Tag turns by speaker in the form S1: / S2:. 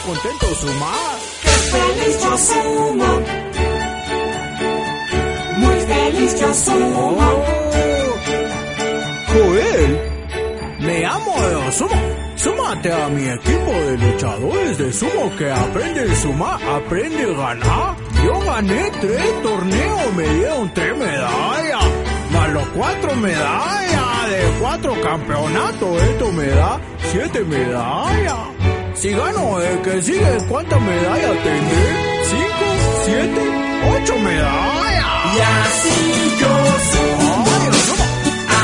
S1: contento sumar.
S2: ¡Qué feliz yo sumo! Muy feliz yo sumo.
S1: Joel, me amo de sumo. Súmate a mi equipo de luchadores de sumo que aprende a sumar, aprende a ganar. Yo gané 3 torneos, me dieron 3 medallas, más los 4 medallas de 4 campeonatos. Esto me da 7 medallas. Si gano el que sigue, ¿cuántas medallas tendré? 5, 7, 8 medallas.
S2: Y así yo sumo.